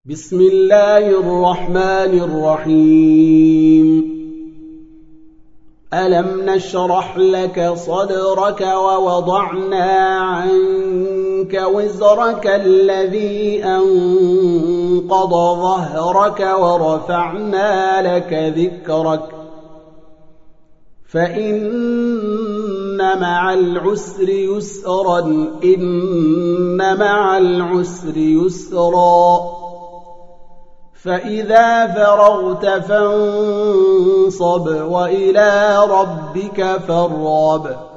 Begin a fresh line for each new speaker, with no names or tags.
بسم الله الرحمن الرحيم ألم نشرح لك صدرك ووضعنا عنك وزرك الذي أنقض ظهرك ورفعنا لك ذكرك فإن مع العسر يسرا إن مع العسر يسرا فإذا فرغت فانصب وإلى ربك فارغب